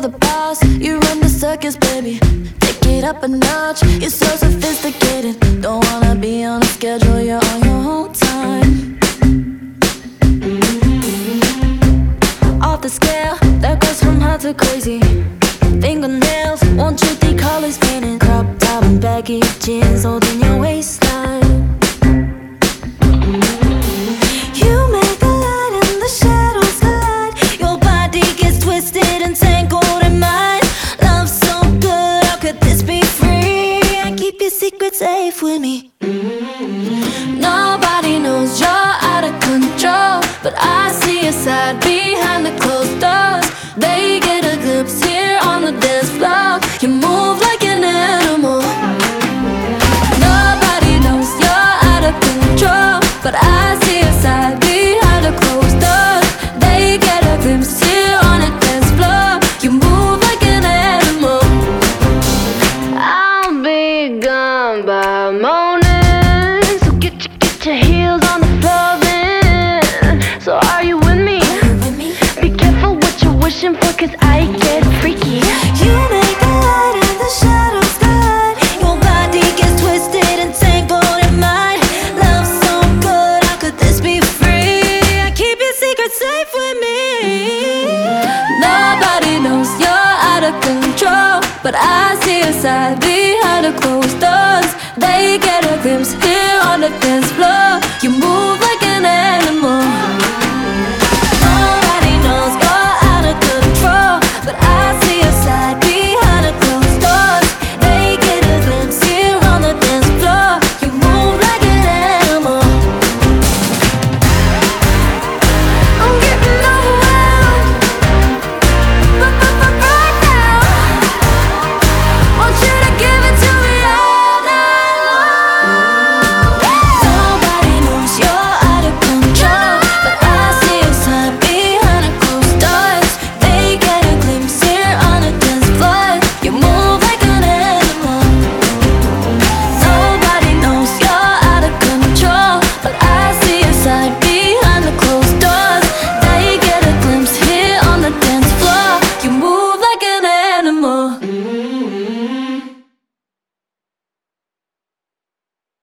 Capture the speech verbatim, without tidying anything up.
you're the boss, you run the circus, baby. Take it up a notch, you're so sophisticated. Don't wanna be on a schedule, you're on your own time. Off the scale, that goes from hot to crazy. Fingernails, one, two, three colors painted. Crop top and baggy jeans holding your waistline. You make the light and the shadows collide. Your body gets twisted and tangled in mine. Love so good, how could this be free? I keep your secret safe with me. Nobody knows you're out of control, but I see your side behind the closed doors. They get a glimpse here on the dance floor. You move like an animal. Nobody knows you're out of control, but I see your side behind the closed doors. They get a glimpse here on the dance floor. You move like an animal. I'll be gone by morning, so get your, get your heels on the floor then. So are you with me? Be careful what you're wishing for, cause I get freaky. You make the light and the shadows collide. Your body gets twisted and tangled in mine. Love so good, how could this be free? I keep your secret safe with me. Nobody knows you're out of control, but I see your side behind a closed